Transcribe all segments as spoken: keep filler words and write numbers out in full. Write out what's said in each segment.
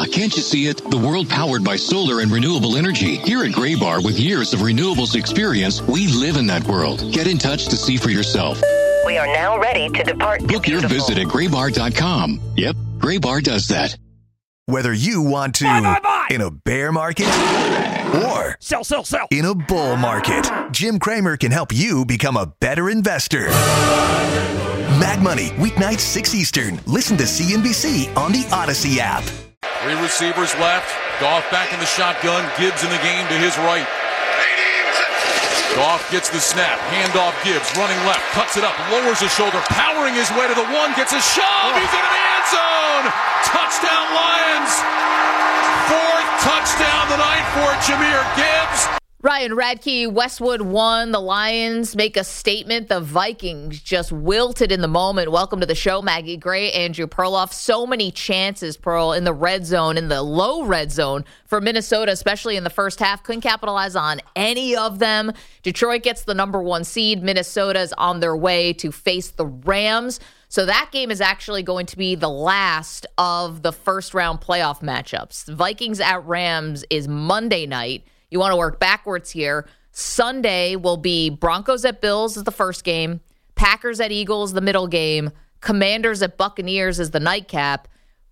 can't you see it? The world powered by solar and renewable energy. Here at Graybar, with years of renewables experience, we live in that world. Get in touch to see for yourself. We are now ready to depart. Book your visit at graybar dot com. Yep, Graybar does that. Whether you want to buy, buy, buy. in a bear market or sell, sell, sell. in a bull market, Jim Cramer can help you become a better investor. Mad Money, weeknights six Eastern. Listen to C N B C on the Odyssey app. Three receivers left. Goff back in the shotgun. Gibbs in the game to his right. Goff gets the snap. Handoff Gibbs. Running left. Cuts it up. Lowers his shoulder. Powering his way to the one. Gets a shove. He's into the end zone. Touchdown Lions. Fourth touchdown tonight for Jahmyr Gibbs. Ryan Radke, Westwood won. The Lions make a statement. The Vikings just wilted in the moment. Welcome to the show, Maggie Gray, Andrew Perloff. So many chances, Pearl, in the red zone, in the low red zone for Minnesota, especially in the first half. Couldn't capitalize on any of them. Detroit gets the number one seed. Minnesota is on their way to face the Rams. So that game is actually going to be the last of the first round playoff matchups. Vikings at Rams is Monday night. You want to work backwards here. Sunday will be Broncos at Bills is the first game. Packers at Eagles, the middle game. Commanders at Buccaneers is the nightcap.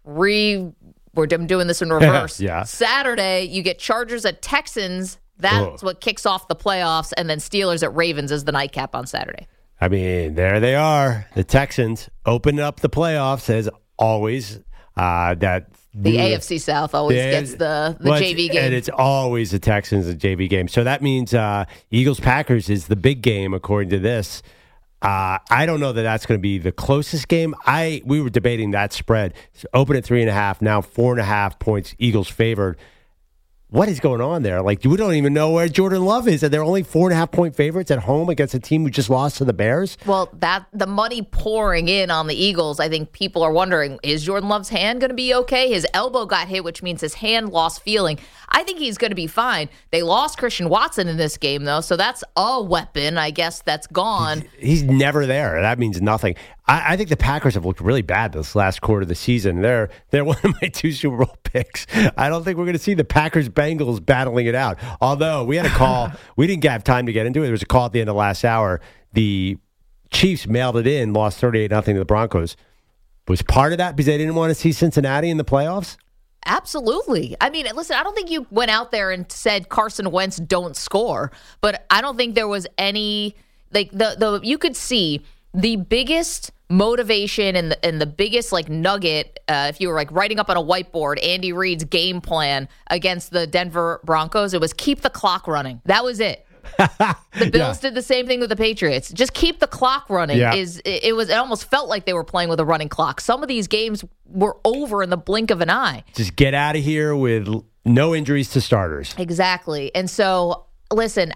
Re, we're doing this in reverse. Yeah. Saturday, you get Chargers at Texans. That's Ugh. what kicks off the playoffs. And then Steelers at Ravens is the nightcap on Saturday. I mean, there they are. The Texans open up the playoffs as always. Uh, that The yeah. A F C South always yeah. gets the, the well, J V game. And it's always the Texans, the J V game. So that means uh, Eagles-Packers is the big game, according to this. Uh, I don't know that that's going to be the closest game. I We were debating that spread. It's open at three and a half, now four and a half points, Eagles favored. What is going on there? Like, we don't even know where Jordan Love is, and they're only four and a half point favorites at home against a team who just lost to the Bears. Well, that the money pouring in on the Eagles, I think people are wondering, is Jordan Love's hand going to be okay? His elbow got hit, which means his hand lost feeling. I think he's going to be fine. They lost Christian Watson in this game, though, so that's a weapon, I guess, that's gone. He's never there. That means nothing. I, I think the Packers have looked really bad this last quarter of the season. They're they're one of my two Super Bowl picks. I don't think we're going to see the Packers-Bengals battling it out. Although we had a call. We didn't have time to get into it. There was a call at the end of last hour. The Chiefs mailed it in, lost thirty-eight nothing to the Broncos. Was part of that because they didn't want to see Cincinnati in the playoffs? Absolutely. I mean, listen, I don't think you went out there and said Carson Wentz don't score, but I don't think there was any, like, the, the you could see the biggest motivation and the, and the biggest, like, nugget, uh, if you were, like, writing up on a whiteboard, Andy Reid's game plan against the Denver Broncos, it was keep the clock running. That was it. The Bills yeah. did the same thing with the Patriots. Just keep the clock running. Yeah. Is it, it was it almost felt like they were playing with a running clock. Some of these games were over in the blink of an eye. Just get out of here with no injuries to starters. Exactly. And so, listen,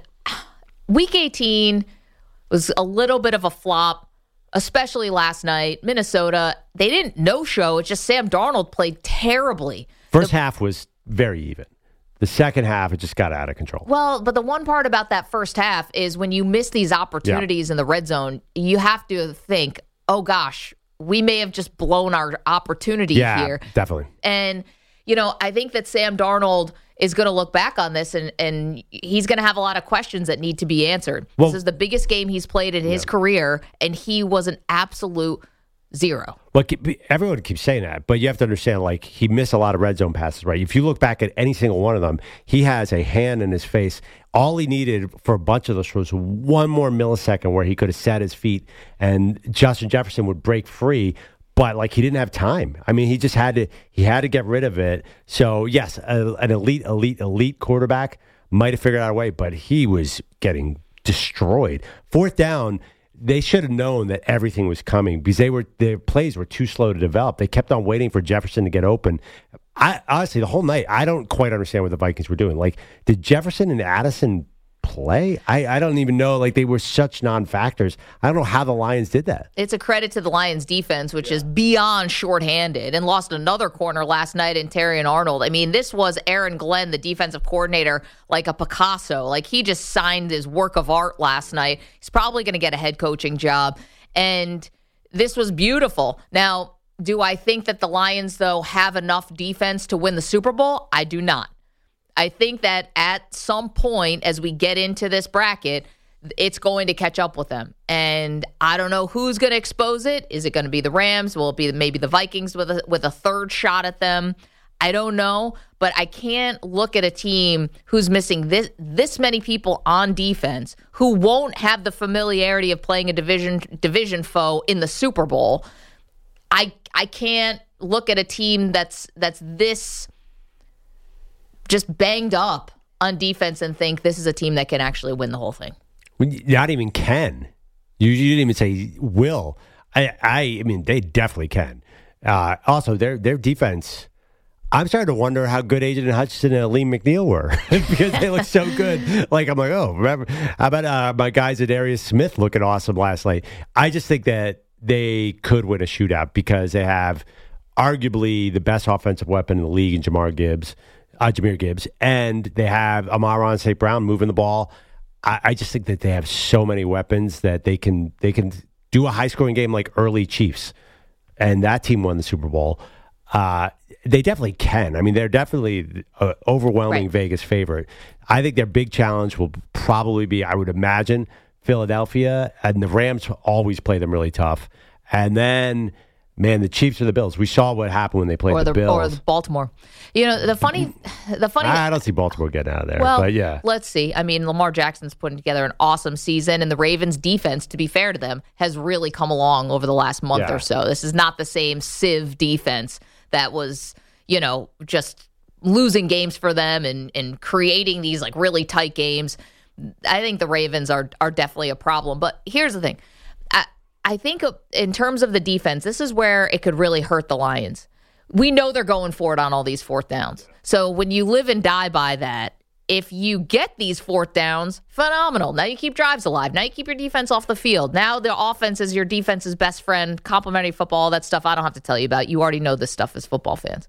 week eighteen was a little bit of a flop, especially last night. Minnesota, they didn't no-show. It's just Sam Darnold played terribly. First the, half was very even. The second half, it just got out of control. Well, but the one part about that first half is when you miss these opportunities yeah. in the red zone, you have to think, oh, gosh, we may have just blown our opportunity yeah, here. Definitely. And, you know, I think that Sam Darnold is going to look back on this, and, and he's going to have a lot of questions that need to be answered. Well, this is the biggest game he's played in his yeah. career, and he was an absolute zero. Well, everyone keeps saying that, but you have to understand, like, he missed a lot of red zone passes, right? If you look back at any single one of them, he has a hand in his face. All he needed for a bunch of those was one more millisecond where he could have set his feet and Justin Jefferson would break free, but, like, he didn't have time. I mean, he just had to, he had to get rid of it. So, yes, a, an elite, elite, elite quarterback might have figured out a way, but he was getting destroyed. Fourth down, they should have known that everything was coming because they were their plays were too slow to develop. They kept on waiting for Jefferson to get open. I honestly, the whole night, I don't quite understand what the Vikings were doing. Like, did Jefferson and Addison play? I, I don't even know. Like, they were such non-factors. I don't know how the Lions did that. It's a credit to the Lions defense, which yeah. is beyond shorthanded, and lost another corner last night in Terry and Arnold. I mean, this was Aaron Glenn, the defensive coordinator, like a Picasso. Like, he just signed his work of art last night. He's probably going to get a head coaching job. And this was beautiful. Now, Do I think that the Lions, though, have enough defense to win the Super Bowl? I do not. I think that at some point, as we get into this bracket, it's going to catch up with them. And I don't know who's going to expose it. Is it going to be the Rams? Will it be maybe the Vikings with a, with a third shot at them? I don't know. But I can't look at a team who's missing this this many people on defense, who won't have the familiarity of playing a division division foe in the Super Bowl. I I can't look at a team that's that's this just banged up on defense and think this is a team that can actually win the whole thing. Not even can. You, you didn't even say will. I, I I mean, they definitely can. Uh, also, their their defense, I'm starting to wonder how good Aiden Hutchinson and Aleem McNeil were because they look so good. Like, I'm like, oh, remember, how about uh, my guys at Darius Smith looking awesome last night? I just think that they could win a shootout because they have arguably the best offensive weapon in the league in Jamar Gibbs, uh, Jahmyr Gibbs, and they have Amon-Ra Saint Brown moving the ball. I, I just think that they have so many weapons that they can they can do a high scoring game like early Chiefs, and that team won the Super Bowl. Uh, they definitely can. I mean, they're definitely an overwhelming right. Vegas favorite. I think their big challenge will probably be, I would imagine, Philadelphia, and the Rams always play them really tough. And then, man, the Chiefs or the Bills. We saw what happened when they played or the, the Bills. Or Baltimore. You know, the funny... the funny. I don't see Baltimore getting out of there, well, but yeah. Let's see. I mean, Lamar Jackson's putting together an awesome season, and the Ravens' defense, to be fair to them, has really come along over the last month yeah. or so. This is not the same Civ defense that was, you know, just losing games for them and, and creating these, like, really tight games. I think the Ravens are are definitely a problem. But here's the thing. I, I think in terms of the defense, this is where it could really hurt the Lions. We know they're going for it on all these fourth downs. So when you live and die by that, if you get these fourth downs, phenomenal. Now you keep drives alive. Now you keep your defense off the field. Now the offense is your defense's best friend, complimentary football, all that stuff I don't have to tell you about. You already know this stuff as football fans.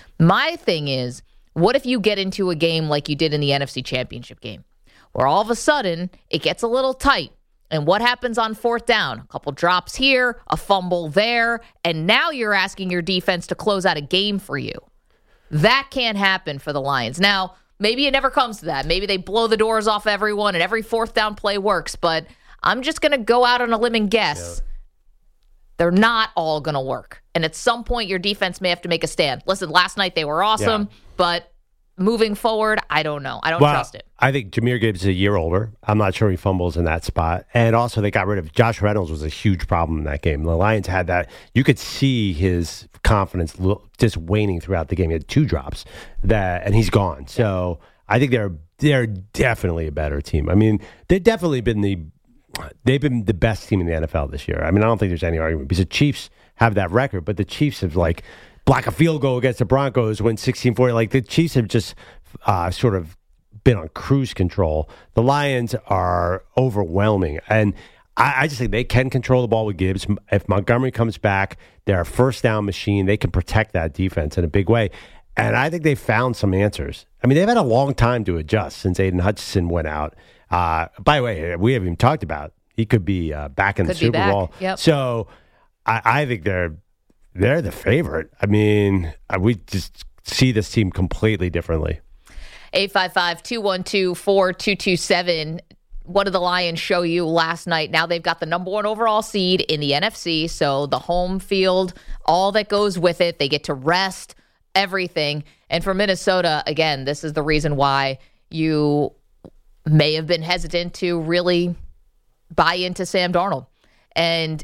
My thing is, what if you get into a game like you did in the N F C Championship game, where all of a sudden it gets a little tight? And what happens on fourth down? A couple drops here, a fumble there, and now you're asking your defense to close out a game for you. That can't happen for the Lions. Now, maybe it never comes to that. Maybe they blow the doors off everyone and every fourth down play works, but I'm just going to go out on a limb and guess. Yeah. They're not all going to work. And at some point, your defense may have to make a stand. Listen, last night they were awesome, yeah. but moving forward, I don't know. I don't well, trust it. I think Jahmyr Gibbs is a year older. I'm not sure he fumbles in that spot. And also, they got rid of Josh Reynolds was a huge problem in that game. The Lions had that. You could see his confidence just waning throughout the game. He had two drops, that, and he's gone. So I think they're they're definitely a better team. I mean, they've definitely been the they've been the best team in the N F L this year. I mean, I don't think there's any argument because the Chiefs have that record, but the Chiefs have like block a field goal against the Broncos, win sixteen forty. Like the Chiefs have just uh, sort of been on cruise control. The Lions are overwhelming. And I, I just think they can control the ball with Gibbs. If Montgomery comes back, they're a first down machine. They can protect that defense in a big way. And I think they found some answers. I mean, they've had a long time to adjust since Aiden Hutchinson went out. Uh, by the way, we haven't even talked about he could be uh, back in could the Super back. Bowl. Yep. So I, I think they're they're the favorite. I mean, we just see this team completely differently. eight five five, two one two, four two two seven. What did the Lions show you last night? Now they've got the number one overall seed in the N F C, so the home field, all that goes with it. They get to rest, everything. And for Minnesota, again, this is the reason why you may have been hesitant to really buy into Sam Darnold. And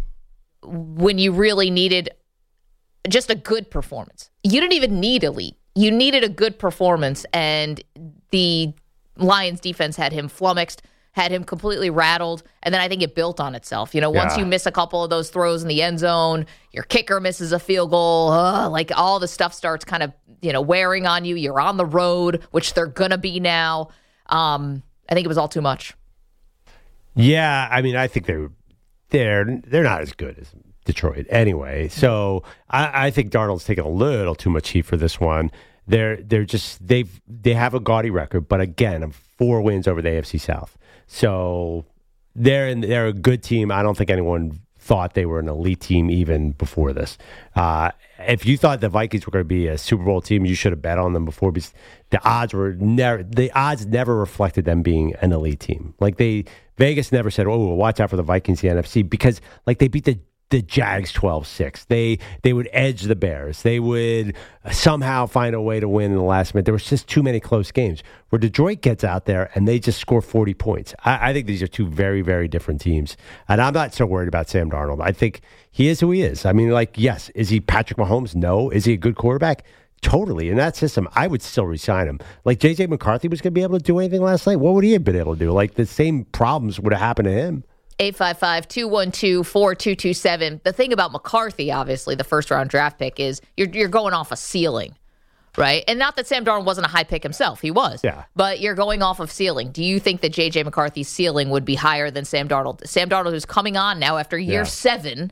when you really needed just a good performance, you didn't even need elite. You needed a good performance, and the Lions defense had him flummoxed, had him completely rattled, and then I think it built on itself. You know, once yeah. you miss a couple of those throws in the end zone, your kicker misses a field goal, uh, like all the stuff starts kind of, you know, wearing on you. You're on the road, which they're going to be now. Um, I think it was all too much. Yeah, I mean, I think they're they're they're not as good as Detroit anyway. So I, I think Darnold's taking a little too much heat for this one. They're they're just they've they have a gaudy record, but again, four wins over the A F C South. So they're in, they're a good team. I don't think anyone thought they were an elite team even before this. Uh, if you thought the Vikings were going to be a Super Bowl team, you should have bet on them before, because the odds were never the odds never reflected them being an elite team. Like they Vegas never said, "Oh, watch out for the Vikings, the N F C," because like they beat the the Jags twelve six. They they would edge the Bears. They would somehow find a way to win in the last minute. There was just too many close games where Detroit gets out there and they just score forty points. I, I think these are two very, very different teams. And I'm not so worried about Sam Darnold. I think he is who he is. I mean, like, yes, is he Patrick Mahomes? No. Is he a good quarterback? Totally. In that system, I would still re-sign him. Like, J J McCarthy was going to be able to do anything last night. What would he have been able to do? Like, the same problems would have happened to him. eight five five, two one two, four two two seven. The thing about McCarthy, obviously, the first-round draft pick, is you're you're going off a ceiling, right? And not that Sam Darnold wasn't a high pick himself. He was. Yeah. But you're going off of ceiling. Do you think that J J McCarthy's ceiling would be higher than Sam Darnold? Sam Darnold, who's coming on now after year Yeah. seven,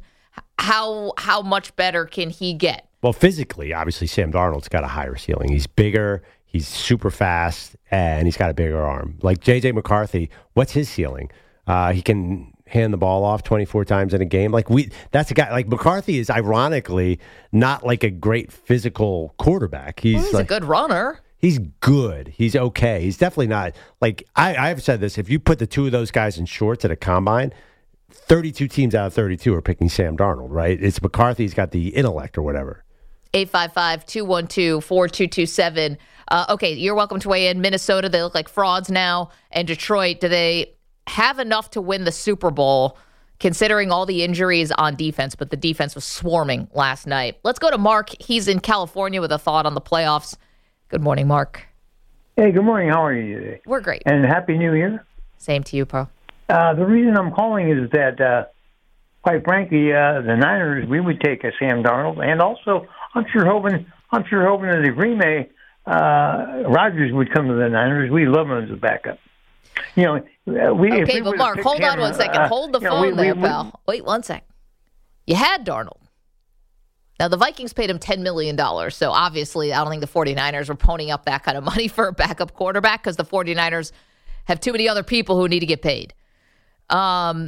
how how much better can he get? Well, physically, obviously, Sam Darnold's got a higher ceiling. He's bigger, he's super fast, and he's got a bigger arm. Like J J McCarthy, what's his ceiling? Uh, he can hand the ball off twenty-four times in a game. Like we, that's a guy. Like McCarthy is ironically not like a great physical quarterback. He's, Well, he's like, a good runner. He's good. He's okay. He's definitely not like I, I've said this. If you put the two of those guys in shorts at a combine, thirty-two teams out of thirty-two are picking Sam Darnold. Right? It's McCarthy. He's got the intellect or whatever. eight five five, two one two, four two two seven. Uh, okay, you're welcome to weigh in. Minnesota, they look like frauds now. And Detroit, do they have enough to win the Super Bowl, considering all the injuries on defense? But the defense was swarming last night. Let's go to Mark. He's in California with a thought on the playoffs. Good morning, Mark. Hey, good morning. How are you today? We're great. And Happy New Year. Same to you, Pro. Uh, the reason I'm calling is that, uh, quite frankly, uh, the Niners, we would take a Sam Darnold, and also I'm sure hoping, I'm sure hoping that the Green Bay uh, Rodgers would come to the Niners. We love him as a backup. You know, we Okay, if we but Mark, hold on him, one second. uh, Hold the you know, phone we, there, we, pal. Wait one sec. You had Darnold. Now, the Vikings paid him ten million dollars, so obviously I don't think the 49ers were ponying up that kind of money for a backup quarterback because the 49ers have too many other people who need to get paid. Um,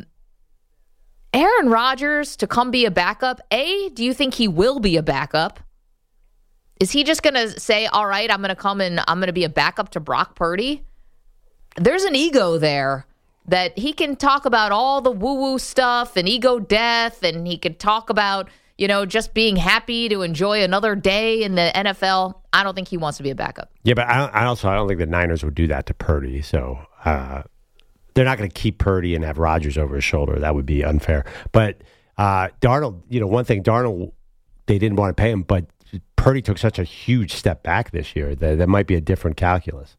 Aaron Rodgers to come be a backup, A, do you think he will be a backup? Is he just going to say, all right, I'm going to come and I'm going to be a backup to Brock Purdy? There's an ego there that he can talk about all the woo-woo stuff and ego death, and he could talk about, you know, just being happy to enjoy another day in the N F L. I don't think he wants to be a backup. Yeah, but I, I also I don't think the Niners would do that to Purdy. So uh, they're not going to keep Purdy and have Rodgers over his shoulder. That would be unfair. But uh, Darnold, you know, one thing, Darnold, they didn't want to pay him, but Purdy took such a huge step back this year that that might be a different calculus.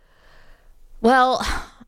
Well,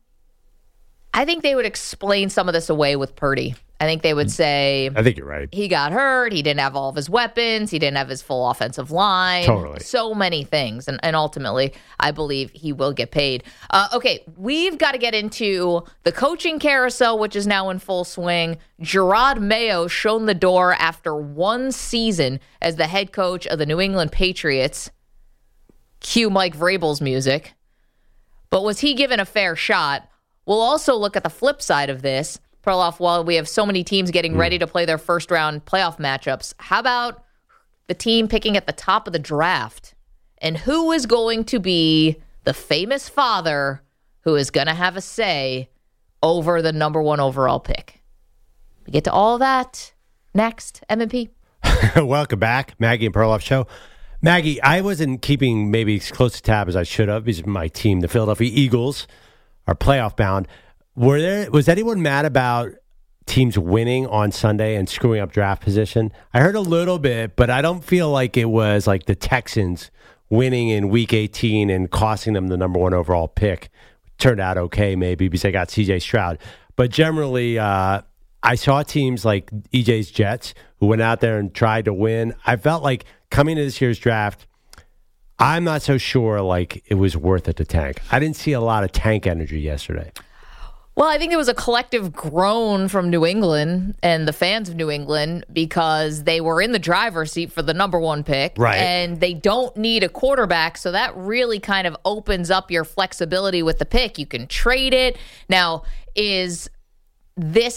I think they would explain some of this away with Purdy. I think they would say, I think you're right. He got hurt. He didn't have all of his weapons. He didn't have his full offensive line. Totally. So many things. And, and ultimately, I believe he will get paid. Uh, okay, we've got to get into the coaching carousel, which is now in full swing. Gerard Mayo shown the door after one season as the head coach of the New England Patriots. Cue Mike Vrabel's music. But was he given a fair shot? We'll also look at the flip side of this. Perloff, while we have so many teams getting ready to play their first round playoff matchups, how about the team picking at the top of the draft? And who is going to be the famous father who is going to have a say over the number one overall pick? We get to all that next. M and P. Welcome back, Maggie and Perloff Show. Maggie, I wasn't keeping maybe as close a tab as I should have because my team, the Philadelphia Eagles, are playoff bound. Were there was anyone mad about teams winning on Sunday and screwing up draft position? I heard a little bit, but I don't feel like it was like the Texans winning in week eighteen and costing them the number one overall pick. Turned out okay, maybe, because they got C J Stroud. But generally, uh, I saw teams like E J's Jets who went out there and tried to win. I felt like coming to this year's draft, I'm not so sure like it was worth it to tank. I didn't see a lot of tank energy yesterday. Well, I think there was a collective groan from New England and the fans of New England because they were in the driver's seat for the number one pick. Right. And they don't need a quarterback. So that really kind of opens up your flexibility with the pick. You can trade it. Now, is this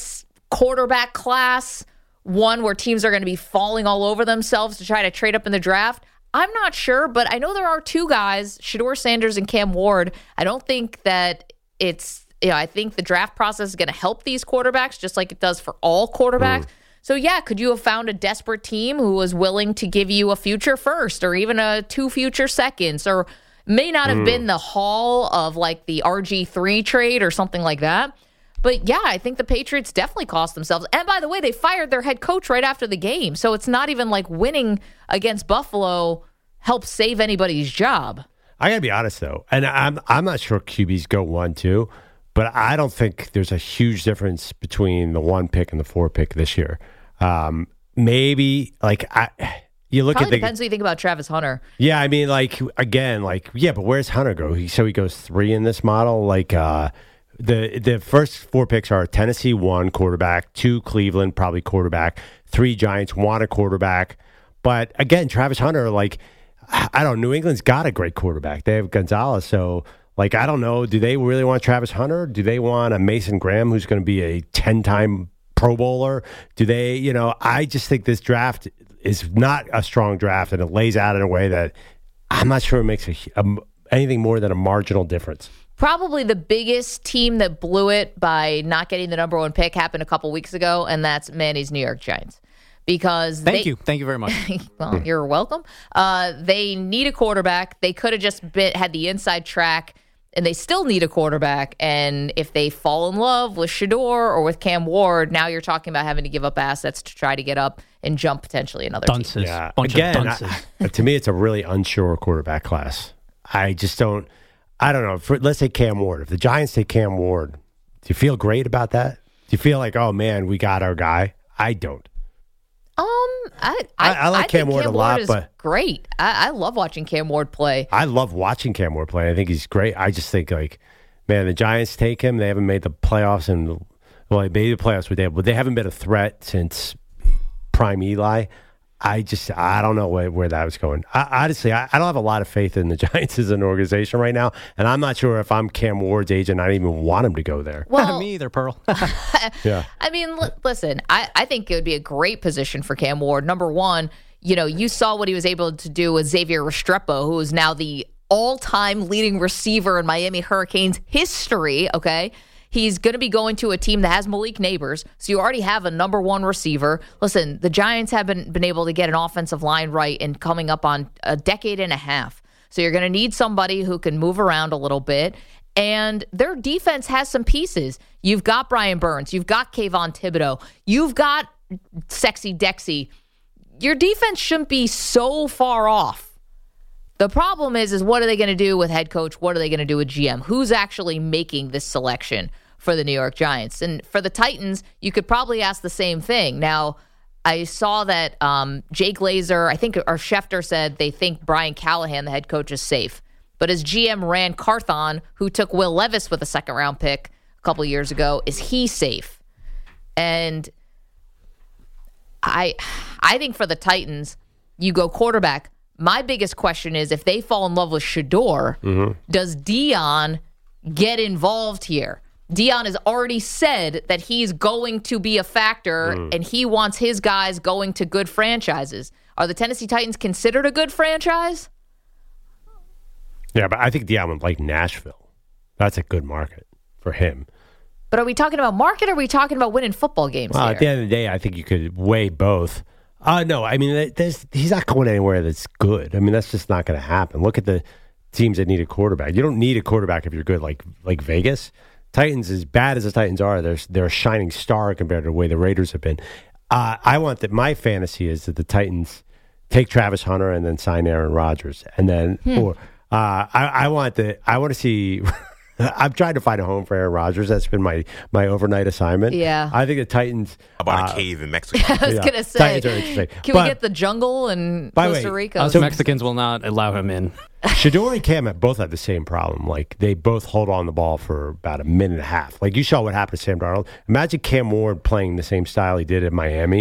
quarterback class, one where teams are going to be falling all over themselves to try to trade up in the draft? I'm not sure, but I know there are two guys, Shedeur Sanders and Cam Ward. I don't think that it's, you know, I think the draft process is going to help these quarterbacks just like it does for all quarterbacks. Mm. So, yeah, could you have found a desperate team who was willing to give you a future first or even a two future seconds, or may not have mm. been the haul of like the R G three trade or something like that? But, yeah, I think the Patriots definitely cost themselves. And, by the way, they fired their head coach right after the game. So it's not even like winning against Buffalo helps save anybody's job. I got to be honest, though, and I'm I'm not sure Q Bs go one, two, but I don't think there's a huge difference between the one pick and the four pick this year. Um, maybe, like, I... You look Probably at the, depends what you think about Travis Hunter. Yeah, I mean, like, again, like, yeah, but where's Hunter go? He, so he goes three in this model. Like, uh, the the first four picks are Tennessee, one quarterback, two Cleveland, probably quarterback, three Giants, one a quarterback. But again, Travis Hunter, like, I don't know, New England's got a great quarterback. They have Gonzalez. So, like, I don't know. Do they really want Travis Hunter? Do they want a Mason Graham who's going to be a ten-time Pro Bowler? Do they, you know, I just think this draft is not a strong draft, and it lays out in a way that I'm not sure it makes a, a, anything more than a marginal difference. Probably the biggest team that blew it by not getting the number one pick happened a couple weeks ago, and that's Manny's New York Giants. Because Thank they, you. Thank you very much. Well, you're welcome. Uh, they need a quarterback. They could have just been, had the inside track, and they still need a quarterback. And if they fall in love with Shedeur or with Cam Ward, now you're talking about having to give up assets to try to get up and jump potentially another dunces. team. Yeah. Bunch Again, of dunces. I, to me, it's a really unsure quarterback class. I just don't, I don't know. For, let's say Cam Ward. If the Giants take Cam Ward, do you feel great about that? Do you feel like, oh, man, we got our guy? I don't. Um, I I, I, I like I Cam Ward Cam a lot, Ward is but great. I, I love watching Cam Ward play. I love watching Cam Ward play. I think he's great. I just think, like, man, the Giants take him. They haven't made the playoffs, and well, they made the playoffs with them, but they haven't been a threat since prime Eli. I just, I don't know where, where that was going. I, honestly, I, I don't have a lot of faith in the Giants as an organization right now, and I'm not sure if I'm Cam Ward's agent, I don't even want him to go there. Well, me either, Pearl. Yeah. I mean, l- listen, I, I think it would be a great position for Cam Ward. Number one, you know, you saw what he was able to do with Xavier Restrepo, who is now the all-time leading receiver in Miami Hurricanes history, okay? He's going to be going to a team that has Malik Neighbors, so you already have a number one receiver. Listen, the Giants haven't been able to get an offensive line right in coming up on a decade and a half. So you're going to need somebody who can move around a little bit. And their defense has some pieces. You've got Brian Burns. You've got Kayvon Thibodeau. You've got Sexy Dexy. Your defense shouldn't be so far off. The problem is, is what are they going to do with head coach? What are they going to do with G M? Who's actually making this selection for the New York Giants? And for the Titans, you could probably ask the same thing. Now, I saw that um, Jay Glazer, I think, or Schefter said they think Brian Callahan, the head coach, is safe. But as G M Rand Carthon, who took Will Levis with a second-round pick a couple of years ago, is he safe? And I, I think for the Titans, you go quarterback. My biggest question is if they fall in love with Shedeur, mm-hmm. does Dion get involved here? Dion has already said that he's going to be a factor mm. and he wants his guys going to good franchises. Are the Tennessee Titans considered a good franchise? Yeah, but I think Dion would like Nashville. That's a good market for him. But are we talking about market or are we talking about winning football games well, here? At the end of the day, I think you could weigh both. Uh, no, I mean, there's, he's not going anywhere that's good. I mean, that's just not going to happen. Look at the teams that need a quarterback. You don't need a quarterback if you're good, like like Vegas. Titans, as bad as the Titans are, they're, they're a shining star compared to the way the Raiders have been. Uh, I want that. My fantasy is that the Titans take Travis Hunter and then sign Aaron Rodgers, and then hmm. or uh, I, I want the I want to see. I'm trying to find a home for Aaron Rodgers. That's been my, my overnight assignment. Yeah. I think the Titans... How about uh, a cave in Mexico? I was yeah, going to say, Titans are interesting. Can but, we get the jungle in Costa way, Rica? Us so Mexicans will not allow him in. Shedeur and Cam have both had the same problem. Like, they both hold on the ball for about a minute and a half. Like, you saw what happened to Sam Darnold. Imagine Cam Ward playing the same style he did in Miami.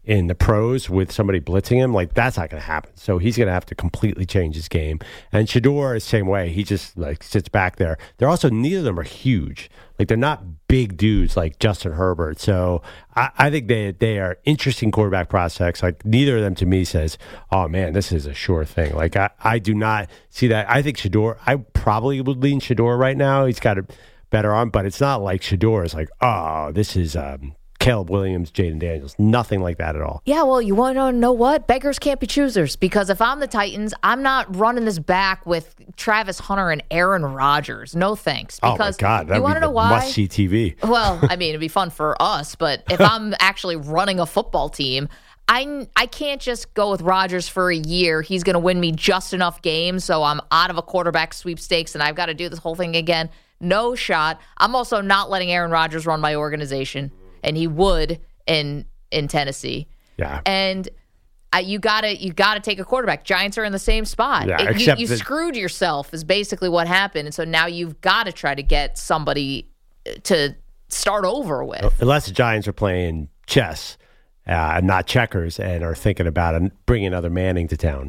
in the pros with somebody blitzing him, like that's not going to happen. So he's going to have to completely change his game. And Shedeur is the same way. He just like sits back there. They're also, neither of them are huge. Like they're not big dudes like Justin Herbert. So I, I think they they are interesting quarterback prospects. Like neither of them to me says, oh man, this is a sure thing. Like I, I do not see that. I think Shedeur, I probably would lean Shedeur right now. He's got a better arm, but it's not like Shedeur is like, oh, this is um, Caleb Williams, Jaden Daniels. Nothing like that at all. Yeah, well, you want to know what? Beggars can't be choosers, because if I'm the Titans, I'm not running this back with Travis Hunter and Aaron Rodgers. No thanks. Because oh, my God. That you would want to be know why? Must-see T V. Well, I mean, it'd be fun for us, but if I'm actually running a football team, I, I can't just go with Rodgers for a year. He's going to win me just enough games, so I'm out of a quarterback sweepstakes, and I've got to do this whole thing again. No shot. I'm also not letting Aaron Rodgers run my organization, and he would in in Tennessee. Yeah. And uh, you gotta you gotta take a quarterback. Giants are in the same spot. Yeah, It- except you you that- screwed yourself is basically what happened, and so now you've got to try to get somebody to start over with. Unless the Giants are playing chess, uh, not checkers, and are thinking about bringing another Manning to town.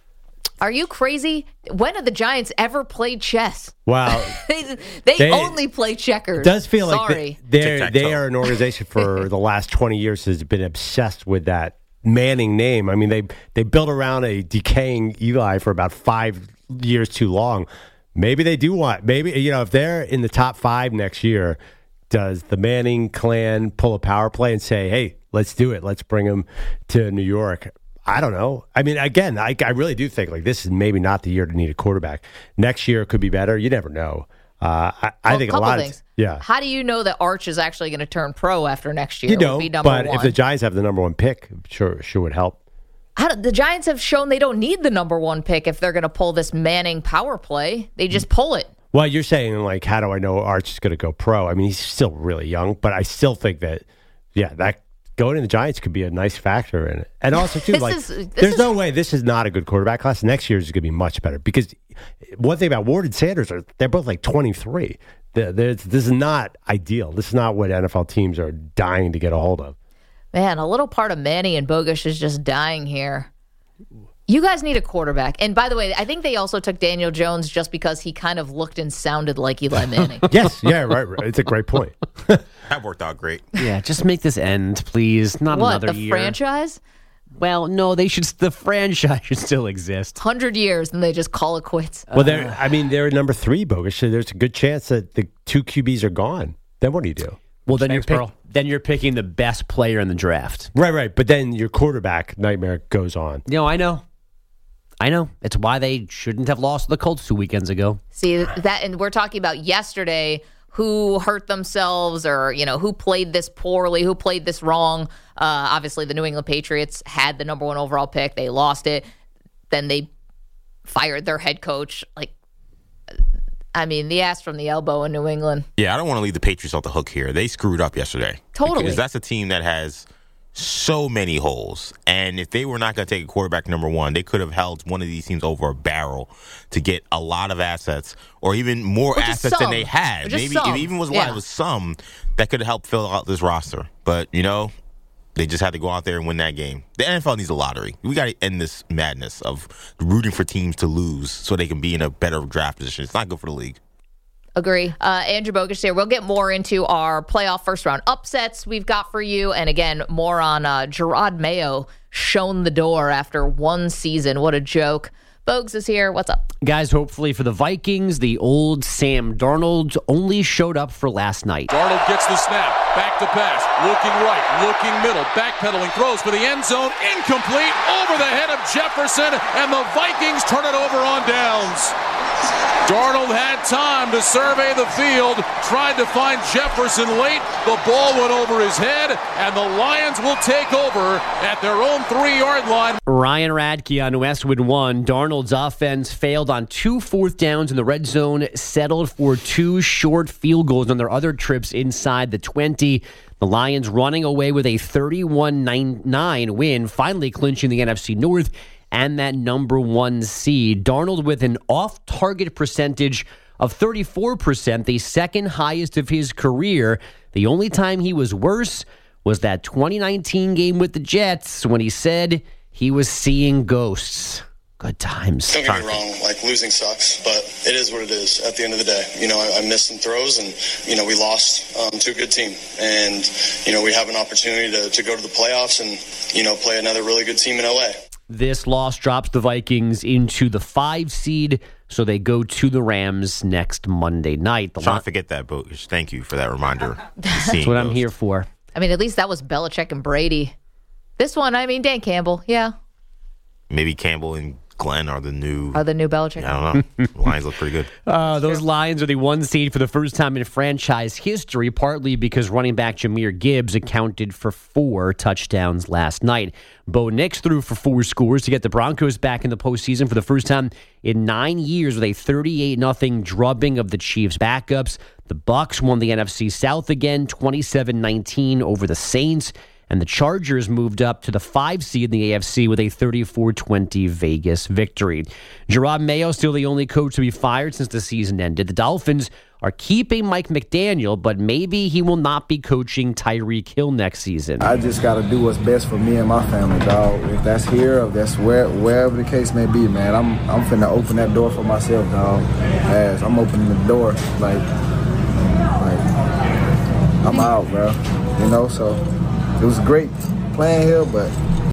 Are you crazy? When have the Giants ever played chess? Wow. they, they They- only play checkers. It does feel Sorry. like they, they're, Tic-tac-toe. they are an organization for the last twenty years has been obsessed with that Manning name. I mean, they they built around a decaying Eli for about five years too long. Maybe they do want, maybe, you know, if they're in the top five next year, does the Manning clan pull a power play and say, hey, let's do it. Let's bring them to New York? I don't know. I mean, again, I, I really do think like this is maybe not the year to need a quarterback. Next year could be better. You never know. Uh, I, I Well, think a couple lot things. of yeah. How do you know that Arch is actually going to turn pro after next year? You Would know, be number but one. if the Giants have the number one pick, sure, sure would help. How do, the Giants have shown they don't need the number one pick if they're going to pull this Manning power play. They just pull it. Well, you're saying like, how do I know Arch is going to go pro? I mean, he's still really young, but I still think that, yeah, that going to the Giants could be a nice factor in it. And also, too, This like, is- this there's is- no way this is not a good quarterback class. Next year is going to be much better because one thing about Ward and Sanders are they're both like twenty-three. They're, they're, this is not ideal. This is not what N F L teams are dying to get a hold of. Man, a little part of Manny and Bogusch is just dying here. You guys need a quarterback. And by the way, I think they also took Daniel Jones just because he kind of looked and sounded like Eli Manning. Yes, yeah, right, right. It's a great point. That worked out great. Yeah, just make this end, please. Not What, another the year. franchise? Well, no, they should. The franchise should still exist. one hundred years, and they just call it quits. Well, they're, I mean, they're number three, Bogusch. So there's a good chance that the two Q Bs are gone. Then what do you do? Well, then Thanks, you're Pearl. pick, then you're picking the best player in the draft. Right, right. But then your quarterback nightmare goes on. You know, I know, I know. It's why they shouldn't have lost to the Colts two weekends ago. See, that, and we're talking about yesterday who hurt themselves or, you know, who played this poorly, who played this wrong. Uh, obviously, the New England Patriots had the number one overall pick. They lost it. Then they fired their head coach. Like, I mean, the ass from the elbow in New England. Yeah, I don't want to leave the Patriots off the hook here. They screwed up yesterday. Totally. Because that's a team that has so many holes. And if they were not going to take a quarterback number one, they could have held one of these teams over a barrel to get a lot of assets or even more Or just assets than some. they had. Or just Maybe some. if it even was a Yeah. lot, it was some that could help fill out this roster. But, you know, they just had to go out there and win that game. The N F L needs a lottery. We got to end this madness of rooting for teams to lose so they can be in a better draft position. It's not good for the league. Agree. Uh, Andrew Bogusch here. We'll get more into our playoff first round upsets we've got for you. And again, more on uh, Gerard Mayo shown the door after one season. What a joke. Bogues is here. What's up? Guys, hopefully for the Vikings, the old Sam Darnold only showed up for last night. Darnold gets the snap, back to pass, looking right, looking middle, backpedaling, throws for the end zone, incomplete, over the head of Jefferson, and the Vikings turn it over on downs. Darnold had time to survey the field, tried to find Jefferson late, the ball went over his head, and the Lions will take over at their own three-yard line. Ryan Radke on Westwood one. Darnold's offense failed on two fourth downs in the red zone, settled for two short field goals on their other trips inside the twenty. The Lions running away with a thirty-one nine win, finally clinching the N F C North and that number one seed. Darnold with an off-target percentage of thirty-four percent, the second highest of his career. The only time he was worse was that twenty nineteen game with the Jets when he said he was seeing ghosts. Good times. Don't get me wrong, like losing sucks, but it is what it is at the end of the day. You know, I, I missed some throws and, you know, we lost um, to a good team. And, you know, we have an opportunity to, to go to the playoffs and, you know, play another really good team in L A. This loss drops the Vikings into the five seed, so they go to the Rams next Monday night. The Trying to forget that, Bogus. Thank you for that reminder. That's what I'm here for. I mean, at least that was Belichick and Brady. This one, I mean, Dan Campbell, yeah. Maybe Campbell and Glenn are the new... Are the new Belichick. I don't know. Lions look pretty good. Uh, those Lions are the one seed for the first time in franchise history, partly because running back Jahmyr Gibbs accounted for four touchdowns last night. Bo Nix threw for four scores to get the Broncos back in the postseason for the first time in nine years with a thirty-eight nothing drubbing of the Chiefs' backups. The Bucs won the N F C South again, twenty-seven nineteen over the Saints. And the Chargers moved up to the five seed in the A F C with a thirty-four twenty Vegas victory. Gerard Mayo still the only coach to be fired since the season ended. The Dolphins are keeping Mike McDaniel, but maybe he will not be coaching Tyreek Hill next season. I just got to do what's best for me and my family, dog. If that's here, or if that's where, wherever the case may be, man, I'm I'm finna open that door for myself, dog. As I'm opening the door, like, like I'm out, bro. You know, so. It was great playing here, but...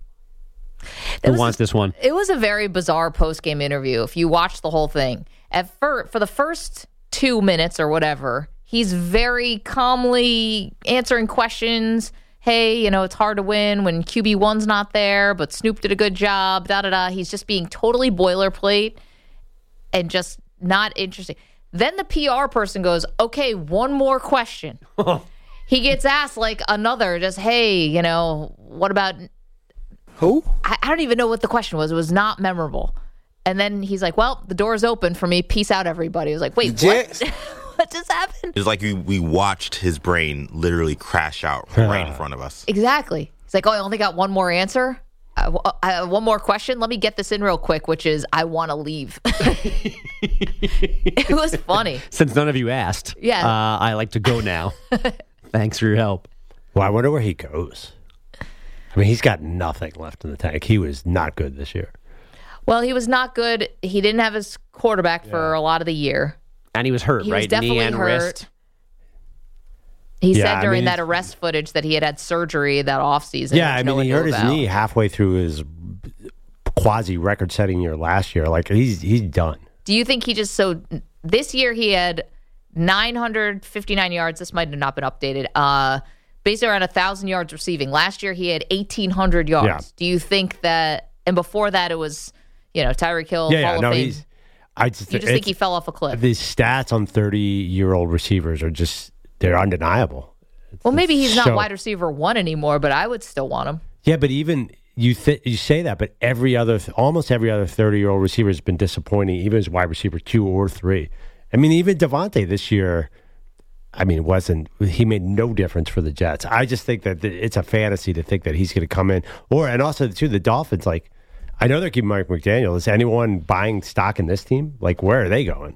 Who wants this one? It was a very bizarre post-game interview, if you watch the whole thing. At fir- For the first two minutes or whatever, he's very calmly answering questions. Hey, you know, it's hard to win when Q B one's not there, but Snoop did a good job, da-da-da. He's just being totally boilerplate and just not interesting. Then the P R person goes, okay, one more question. He gets asked like another, just, hey, you know, what about... Who? I, I don't even know what the question was. It was not memorable. And then he's like, well, the door's open for me. Peace out, everybody. I was like, wait, what? What just happened? It's like we, we watched his brain literally crash out right in front of us. Exactly. He's like, oh, I only got one more answer? Uh, uh, one more question? Let me get this in real quick, which is, I want to leave. It was funny. Since none of you asked, yeah. uh, I like to go now. Thanks for your help. Well, I wonder where he goes. I mean, he's got nothing left in the tank. He was not good this year. Well, he was not good. He didn't have his quarterback yeah. for a lot of the year. And he was hurt, he right? He was definitely Knee and hurt. Wrist. He yeah, said during I mean, that arrest footage that he had had surgery that offseason. Yeah, I no mean, he hurt his about. knee halfway through his quasi record-setting year last year. Like, he's he's done. Do you think he just so this year he had nine hundred fifty-nine yards. This might have not been updated. Uh, basically around one thousand yards receiving. Last year he had eighteen hundred yards. Yeah. Do you think that, and before that it was, you know, Tyreek Hill, yeah, Hall yeah, no, of Fame. He's, I just, you just think he fell off a cliff? The stats on thirty-year-old receivers are just, they're undeniable. It's, well, maybe he's not so, wide receiver one anymore, but I would still want him. Yeah, but even... You th- you say that, but every other, almost every other thirty-year-old receiver has been disappointing, even as wide receiver two or three. I mean, even Devontae this year, I mean, wasn't he made no difference for the Jets. I just think that it's a fantasy to think that he's going to come in, or and also too the Dolphins. Like, I know they're keeping Mike McDaniel. Is anyone buying stock in this team? Like, where are they going?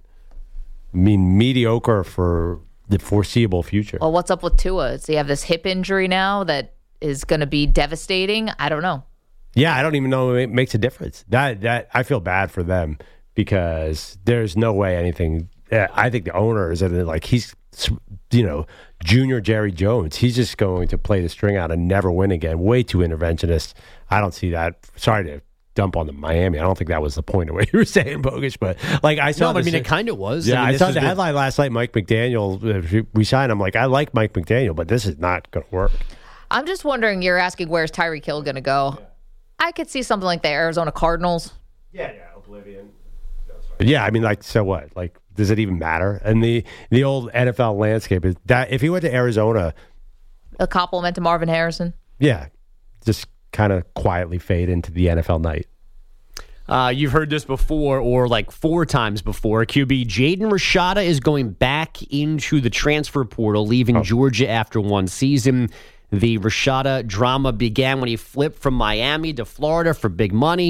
I mean, mediocre for the foreseeable future. Well, what's up with Tua? Does he have this hip injury now that is going to be devastating? I don't know. Yeah, I don't even know if it makes a difference. That that I feel bad for them because there's no way anything. I think the owner is like he's, you know, junior Jerry Jones. He's just going to play the string out and never win again. Way too interventionist. I don't see that. Sorry to dump on the Miami. I don't think that was the point of what you were saying, Bogish. But like I saw, no, this, I mean it kind of was. Yeah, I, mean, I saw the the headline last night. Mike McDaniel. We signed. I'm like, I like Mike McDaniel, but this is not going to work. I'm just wondering, you're asking where's Tyreek Hill going to go? Yeah. I could see something like the Arizona Cardinals. Yeah, yeah, Oblivion. No, yeah, I mean, like, so what? Like, does it even matter? And the the old N F L landscape is that if he went to Arizona, a compliment to Marvin Harrison. Yeah, just kind of quietly fade into the N F L night. Uh, you've heard this before, or like four times before. Q B Jaden Rashada is going back into the transfer portal, leaving oh. Georgia after one season. The Rashada drama began when he flipped from Miami to Florida for big money,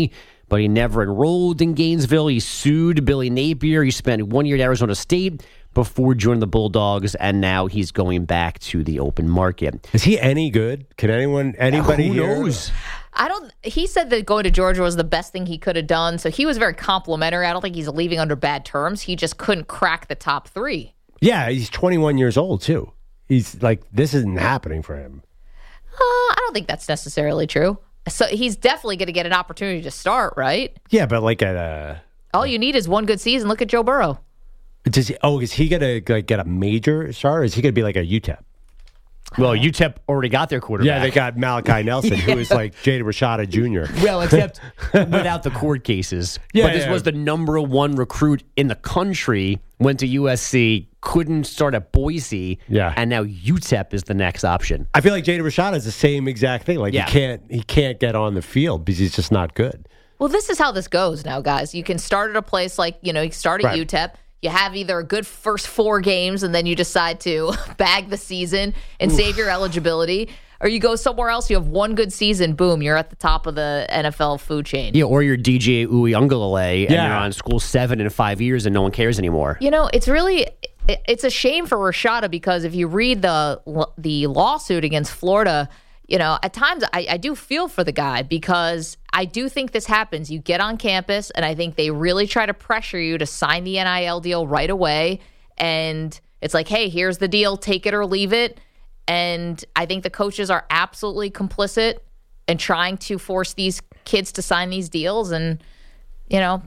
but he never enrolled in Gainesville. He sued Billy Napier. He spent one year at Arizona State before joining the Bulldogs, and now he's going back to the open market. Is he any good? Can anyone, anybody Who here? knows? I don't. He said that going to Georgia was the best thing he could have done, so he was very complimentary. I don't think he's leaving under bad terms. He just couldn't crack the top three. Yeah, he's twenty-one years old, too. He's like, this isn't happening for him. Uh, I don't think that's necessarily true. So he's definitely going to get an opportunity to start, right? Yeah, but like at a... All you need is one good season. Look at Joe Burrow. Does he, oh, is he going to like, get a major start, or is he going to be like a U T E P? Well, U T E P already got their quarterback. Yeah, they got Malachi Nelson, yeah. who is like Jada Rashada Junior Well, except without the court cases. Yeah, but this yeah. was the number one recruit in the country, went to U S C, couldn't start at Boise, Yeah. and now U T E P is the next option. I feel like Jada Rashada is the same exact thing. Like Yeah. he can't he can't get on the field because he's just not good. Well, this is how this goes now, guys. You can start at a place like, you know, you start at Right. U T E P. You have either a good first four games and then you decide to bag the season and Oof. save your eligibility. Or you go somewhere else, you have one good season, boom, you're at the top of the N F L food chain. Yeah, or you're D J Uiagalelei and Yeah. you're on school seven in five years and no one cares anymore. You know, it's really, it- it's a shame for Rashada because if you read the the lawsuit against Florida, you know, at times I, I do feel for the guy because I do think this happens. You get on campus, and I think they really try to pressure you to sign the N I L deal right away. And it's like, hey, here's the deal, take it or leave it. And I think the coaches are absolutely complicit in trying to force these kids to sign these deals. And, you know,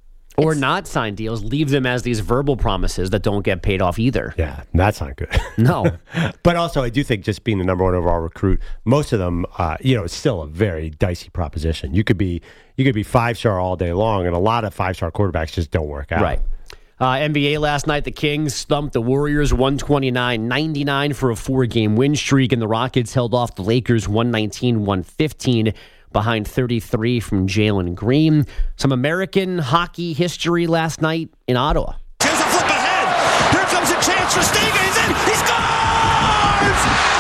or not sign deals, leave them as these verbal promises that don't get paid off either. Yeah, that's not good. No. But also, I do think just being the number one overall recruit, most of them, uh, you know, it's still a very dicey proposition. You could be you could be five star all day long, and a lot of five star quarterbacks just don't work out. Right. Uh, N B A last night, the Kings thumped the Warriors one twenty-nine ninety-nine for a four-game win streak, and the Rockets held off the Lakers one nineteen one fifteen behind thirty-three from Jalen Green. Some American hockey history last night in Ottawa. Here's a flip ahead. Here comes a chance for Stiga. He's in. He scores!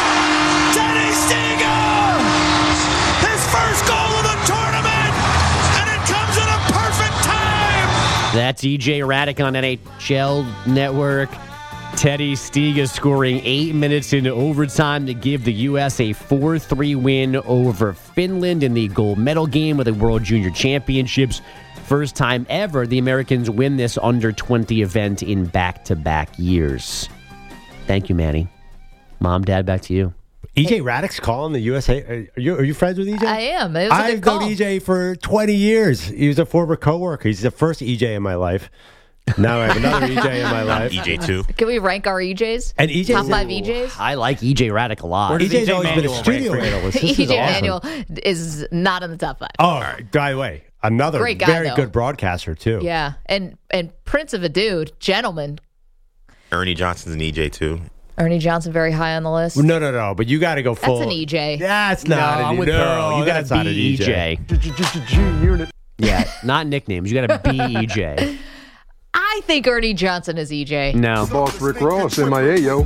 Denny Stiga! His first goal of the tournament, and it comes at a perfect time. That's E J Radic on N H L Network. Teddy Stiga scoring eight minutes into overtime to give the U S a four three win over Finland in the gold medal game of the World Junior Championships. First time ever the Americans win this under twenty event in back-to-back years. Thank you, Manny. Mom, Dad, back to you. E J Radic's calling the U S A. Are you, are you friends with E J? I am. It was a I've good call. known E J for twenty years. He was a former coworker. He's the first E J in my life. Now I have another E J in my life. E J two. Can we rank our E Js? And E J's Top five in- E Js? I like E J Radic a lot. E J's E J always been a Manuel studio rank for you? analyst. This E is J awesome. Manuel is not in the top five. Oh, by the way, another Great guy, very though. good broadcaster, too. Yeah, and and Prince of a dude, gentleman. Ernie Johnson's an E J two. Ernie Johnson very high on the list. No, no, no, but you got to go full. That's an E J. That's not no, an I'm E J. with No, Pearl. You got that's to not be an E J. G-unit. Yeah, not nicknames. You got to be E J. I think Ernie Johnson is E J. No. Boss Rick Ross, M I A, yo.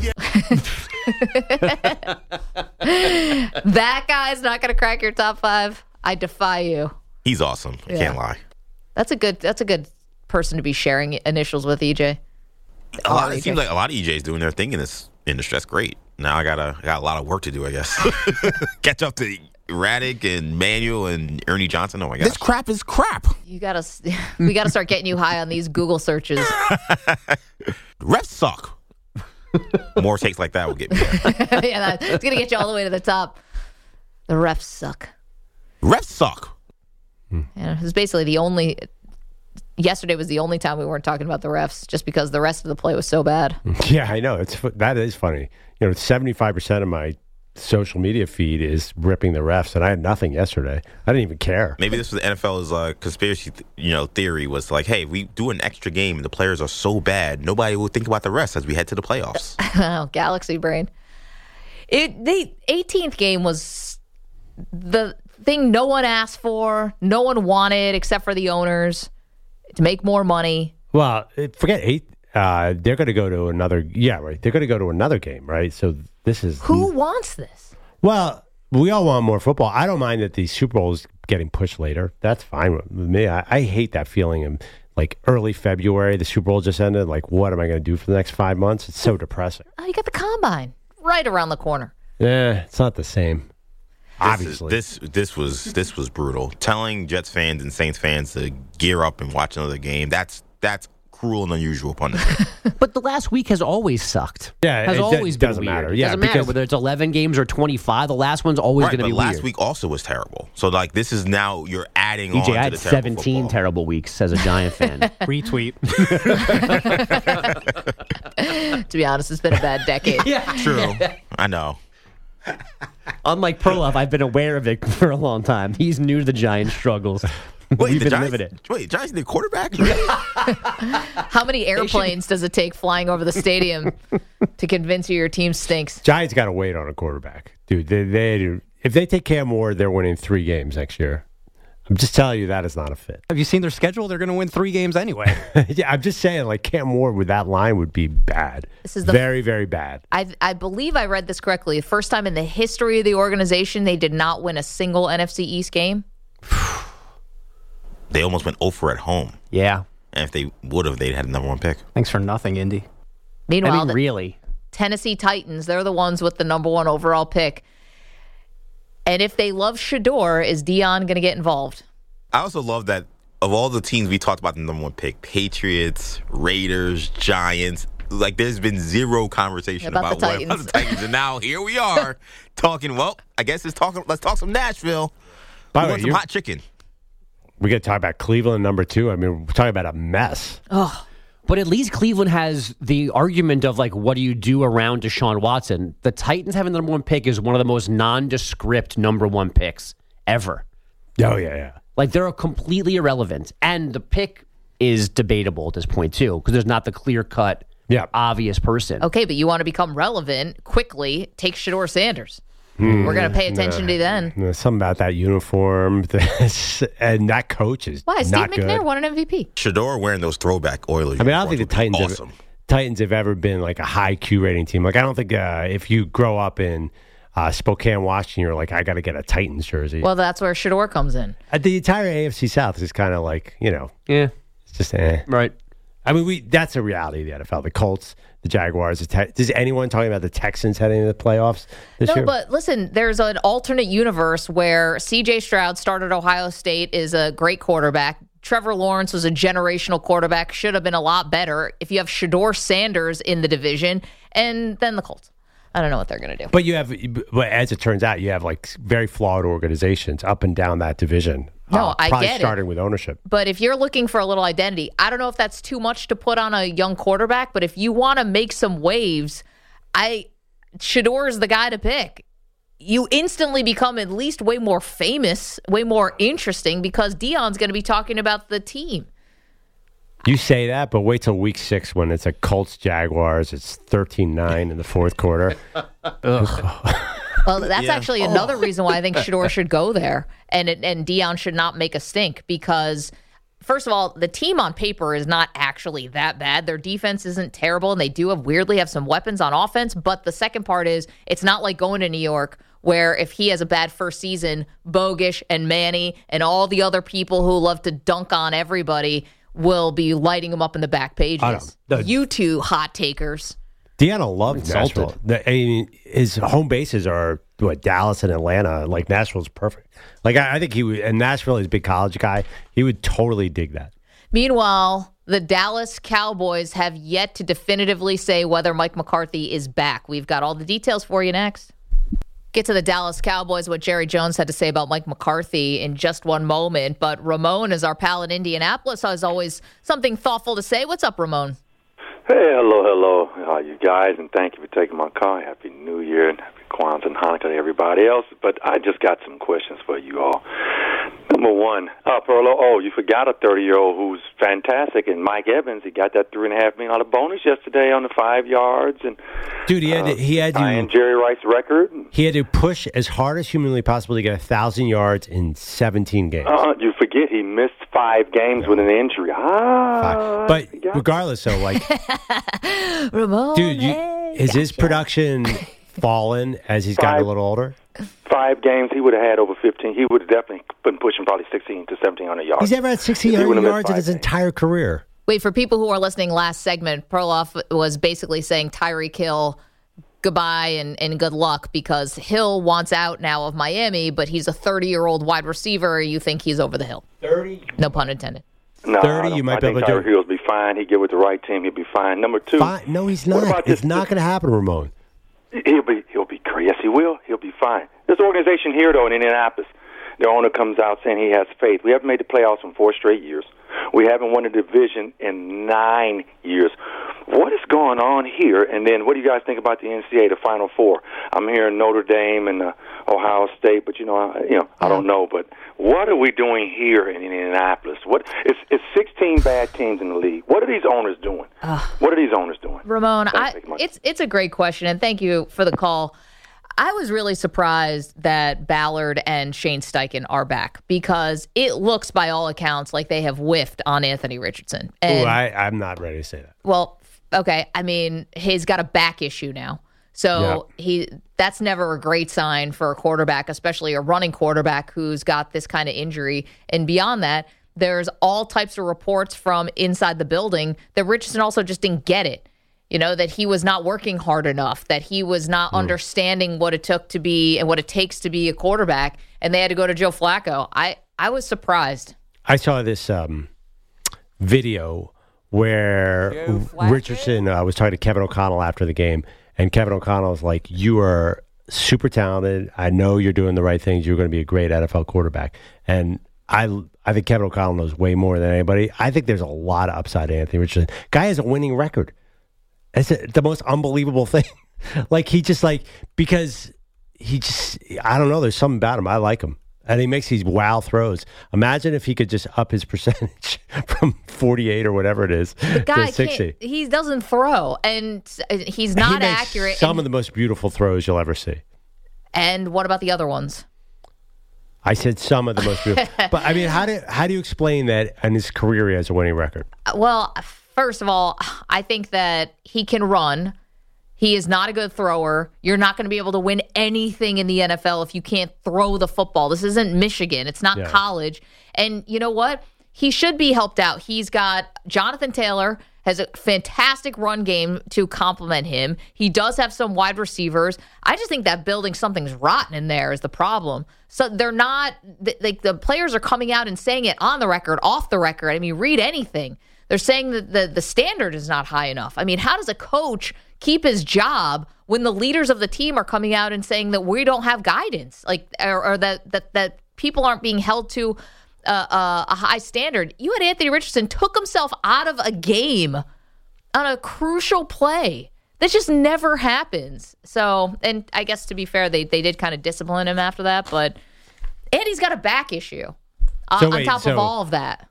That guy's not going to crack your top five. I defy you. He's awesome. I Yeah. can't lie. That's a good. That's a good person to be sharing initials with, E J. A lot, Oh, it E J. seems like a lot of E Js doing their thing in this industry. That's great. Now I gotta I got a lot of work to do, I guess. Catch up to Radic and Manuel and Ernie Johnson. Oh my gosh. This crap is crap. You gotta. We gotta start getting you high on these Google searches. Refs suck. More takes like that will get me there. Yeah, that, it's gonna get you all the way to the top. The refs suck. Refs suck. Yeah, it was basically the only. Yesterday was the only time we weren't talking about the refs, just because the rest of the play was so bad. Yeah, I know. It's fu- that is funny. You know, seventy-five percent of my social media feed is ripping the refs, and I had nothing yesterday. I didn't even care. Maybe this was the N F L's uh, conspiracy, th- you know, theory was like, hey, we do an extra game, and the players are so bad, nobody will think about the rest as we head to the playoffs. Oh, galaxy brain. It the eighteenth game was the thing no one asked for, no one wanted except for the owners to make more money. Well, eh, forget eight. Uh, they're going to go to another. Yeah, right. They're going to go to another game, right? So this is Who wants this? Well, We all want more football. I don't mind that the Super Bowl is getting pushed later. That's fine with me. I, I hate that feeling of like early February, the Super Bowl just ended. Like, what am I going to do for the next five months? It's so depressing. Oh, you got the Combine right around the corner. Yeah, it's not the same. This Obviously, is, this this was this was brutal. Telling Jets fans and Saints fans to gear up and watch another game. That's that's cruel and unusual punishment. But the last week has always sucked. Yeah, has it always been doesn't weird. matter. It Yeah, doesn't matter because- whether it's eleven games or twenty-five. The last one's always right, going to but be last weird. week also was terrible. So like this is now you're adding E J, on I to had the terrible seventeen football. terrible weeks as a Giant fan. Retweet. To be honest, it's been a bad decade. Yeah, True. I know. Unlike Perloff, I've been aware of it for a long time. He's new to the Giants' struggles. Wait, We've the been Giants, living it. Wait, Giants need a quarterback? How many airplanes does it take flying over the stadium to convince you your team stinks? Giants got to wait on a quarterback, dude. They, they if they take Cam Ward, they're winning three games next year. I'm just telling you that is not a fit. Have you seen their schedule? They're going to win three games anyway. Yeah, I'm just saying, like Cam Ward with that line would be bad. This is the very, very bad. I I believe I read this correctly. The first time in the history of the organization they did not win a single N F C East game. They almost went oh for at home. Yeah. And if they would have, they'd had the number one pick. Thanks for nothing, Indy. Meanwhile, I mean, the really. Tennessee Titans, they're the ones with the number one overall pick. And if they love Shador, is Dion going to get involved? I also love that of all the teams we talked about the number one pick, Patriots, Raiders, Giants, like there's been zero conversation About about, the what Titans. about the Titans. And now here we are talking, well, I guess it's talking, let's talk some Nashville. By We the want way, some you're- hot chicken. We got to talk about Cleveland number two. I mean, we're talking about a mess. Oh, But at least Cleveland has the argument of, like, what do you do around Deshaun Watson? The Titans having the number one pick is one of the most nondescript number one picks ever. Oh, yeah, yeah. Like, they're completely irrelevant. And the pick is debatable at this point, too, because there's not the clear-cut, yeah. obvious person. okay, but you want to become relevant quickly, take Shador Sanders. We're going to pay attention to you then. Uh, something about that uniform and that coach is Why? Steve not McNair good. won an M V P. Shador wearing those throwback Oilers. I mean, I don't think the uniforms Titans would be have, Titans have ever been like a high Q rating team. Like, I don't think uh, if you grow up in uh, Spokane, Washington, you're like, I got to get a Titans jersey. Well, that's where Shador comes in. Uh, the entire A F C South is kind of like, you know, Yeah. it's just eh. Right. I mean, we that's a reality of the N F L. The Colts, the Jaguars. The Te- Is anyone talking about the Texans heading into the playoffs this No, year? but listen, there's an alternate universe where C J Stroud started Ohio State, is a great quarterback. Trevor Lawrence was a generational quarterback, should have been a lot better. If you have Shador Sanders in the division, and then the Colts. I don't know what they're going to do. But you have, but as it turns out, you have like very flawed organizations up and down that division. No, uh, I probably get it. starting with ownership. But if you're looking for a little identity, I don't know if that's too much to put on a young quarterback, but if you want to make some waves, I Shador is the guy to pick. You instantly become at least way more famous, way more interesting because Dion's going to be talking about the team. You say that, but wait till week six when it's a Colts Jaguars. It's thirteen nine in the fourth quarter. Well, that's Yeah. actually another reason why I think Shador should go there, and it, and Dion should not make a stink because, first of all, the team on paper is not actually that bad. Their defense isn't terrible, and they do have weirdly have some weapons on offense. But the second part is it's not like going to New York where if he has a bad first season, Bogish and Manny and all the other people who love to dunk on everybody will be lighting him up in the back pages. I know. The- You two hot takers. Deanna loved Insulted. Nashville. The- I mean, his home bases are what Dallas and Atlanta. Like Nashville's perfect. Like I, I think he would. And Nashville is a big college guy. He would totally dig that. Meanwhile, the Dallas Cowboys have yet to definitively say whether Mike McCarthy is back. We've got all the details for you next. Get to the Dallas Cowboys, what Jerry Jones had to say about Mike McCarthy in just one moment. But Ramon is our pal in Indianapolis, has always something thoughtful to say. What's up, Ramon? Hey, hello, hello, how you guys, and thank you for taking my call. Happy New Year and happy Kwanzaa and Hanukkah to everybody else. But I just got some questions for you all. Number one, uh, Perlo, oh, you forgot a thirty-year-old who's fantastic, and Mike Evans. He got that three and a half million dollar bonus yesterday on the five yards, and Dude, he had to, he had tying to Jerry Rice's record. he had to push as hard as humanly possible to get a thousand yards in seventeen games. Uh, you forget he missed five games with an injury. Ah, But regardless, so like, Ramon, dude, you, is his production fallen as he's gotten a Five. little older? five games, he would have had over fifteen. He would have definitely been pushing probably sixteen to seventeen hundred yards. He's never had sixteen hundred yards in his entire career. Wait, for people who are listening, last segment, Perloff was basically saying Tyreek Hill, goodbye and, and good luck, because Hill wants out now of Miami, but he's a thirty-year-old wide receiver. You think he's over the hill? thirty? No pun intended. No, thirty, you might I be able think to do Tyreek Hill will be fine. He get with the right team, he'll be fine. Number two. Fine. No, he's not. about It's this- not going to happen, Ramon. He'll be, he'll be, yes, he will. He'll be fine. This organization here, though, in Indianapolis, their owner comes out saying he has faith. We haven't made the playoffs in four straight years. We haven't won a division in nine years. What is going on here? And then what do you guys think about the N C double A, the Final Four? I'm hearing Notre Dame and uh, Ohio State, but, you know, I, you know, I don't know. But what are we doing here in Indianapolis? What it's, it's sixteen bad teams in the league. What are these owners doing? Uh, what are these owners doing? Ramon, I, it's it's a great question, and thank you for the call. I was really surprised that Ballard and Shane Steichen are back, because it looks, by all accounts, like they have whiffed on Anthony Richardson. And, Ooh, I, I'm not ready to say that. Well, okay. I mean, he's got a back issue now. So yeah. he that's never a great sign for a quarterback, especially a running quarterback who's got this kind of injury. And beyond that, there's all types of reports from inside the building that Richardson also just didn't get it. You know, that he was not working hard enough, that he was not mm. understanding what it took to be and what it takes to be a quarterback, and they had to go to Joe Flacco. I, I was surprised. I saw this um, video where Richardson uh, was talking to Kevin O'Connell after the game, and Kevin O'Connell was like, you are super talented. I know you're doing the right things. You're going to be a great N F L quarterback. And I I think Kevin O'Connell knows way more than anybody. I think there's a lot of upside to Anthony Richardson. Guy has a winning record. It's the most unbelievable thing. Like, he just, like, because he just, I don't know, there's something about him. I like him. And he makes these wow throws. Imagine if he could just up his percentage from forty-eight or whatever it is the guy to sixty. Can't, he doesn't throw, and he's not he makes accurate. Some and, of the most beautiful throws you'll ever see. And what about the other ones? I said some of the most beautiful. But, I mean, how do, how do you explain that in his career he has a winning record? Well, first of all, I think that he can run. He is not a good thrower. You're not going to be able to win anything in the N F L if you can't throw the football. This isn't Michigan. It's not yeah. college. And you know what? He should be helped out. He's got Jonathan Taylor has a fantastic run game to complement him. He does have some wide receivers. I just think that building something's rotten in there is the problem. So they're not like the players are coming out and saying it on the record, off the record. I mean, read anything. They're saying that the, the standard is not high enough. I mean, how does a coach keep his job when the leaders of the team are coming out and saying that we don't have guidance, like, or, or that, that that people aren't being held to uh, uh, a high standard? You had Anthony Richardson took himself out of a game on a crucial play. That just never happens. So, and I guess to be fair, they, they did kind of discipline him after that, but and he's got a back issue uh, so on wait, top so, of all of that.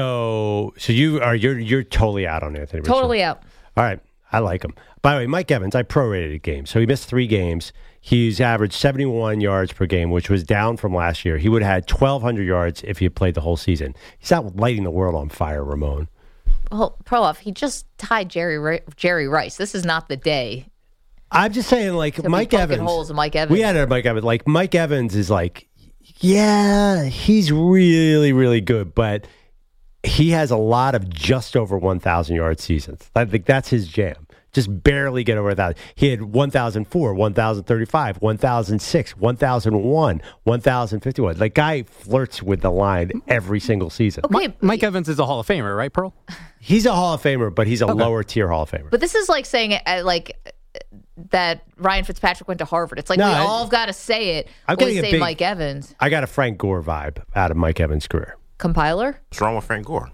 So, so you are you're you're totally out on Anthony Richardson. Totally out. All right, I like him. By the way, Mike Evans, I prorated a game, so he missed three games. He's averaged seventy-one yards per game, which was down from last year. He would have had twelve hundred yards if he had played the whole season. He's not lighting the world on fire, Ramon. Well, Perloff, he just tied Jerry Jerry Rice. This is not the day. I'm just saying, like, Mike Evans. Holes in Mike Evans. We had a Mike Evans. Like, Mike Evans is like, yeah, he's really, really good, but he has a lot of just over one thousand yard seasons. I think that's his jam. Just barely get over that. He had one thousand four, one thousand thirty-five, one thousand six, one thousand one, one thousand fifty-one. Like, guy flirts with the line every single season. Okay, Mike, Mike Evans is a Hall of Famer, right, Pearl? He's a Hall of Famer, but he's a okay. lower tier Hall of Famer. But this is like saying, uh, like, that Ryan Fitzpatrick went to Harvard. It's like no, we I, all have got to say it. I'm when we getting say a big, Mike Evans. I got a Frank Gore vibe out of Mike Evans' career. Compiler? What's wrong with Frank Gore?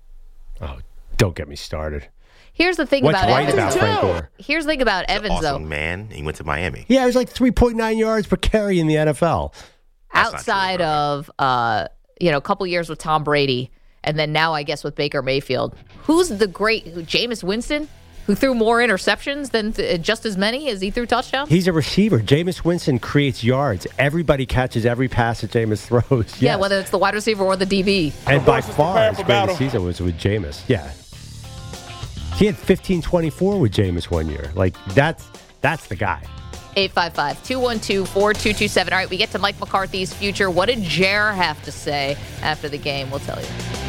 Oh, don't get me started. Here's the thing What's about right Evans. about Frank Gore? Here's the thing about He's Evans, an awesome though. man. He went to Miami. Yeah, it was like three point nine yards per carry in the N F L. That's Outside true, of, uh, you know, a couple years with Tom Brady, and then now, I guess, with Baker Mayfield. Who's the great, who, Jameis Winston, who threw more interceptions than th- just as many as he threw touchdowns? He's a receiver. Jameis Winston creates yards. Everybody catches every pass that Jameis throws. Yes. Yeah, whether it's the wide receiver or the D B. And by far, his greatest season was with Jameis. Yeah. He had fifteen twenty-four with Jameis one year. Like, that's that's the guy. eight five five, two one two, four two two seven. All right, we get to Mike McCarthy's future. What did Jer have to say after the game? We'll tell you.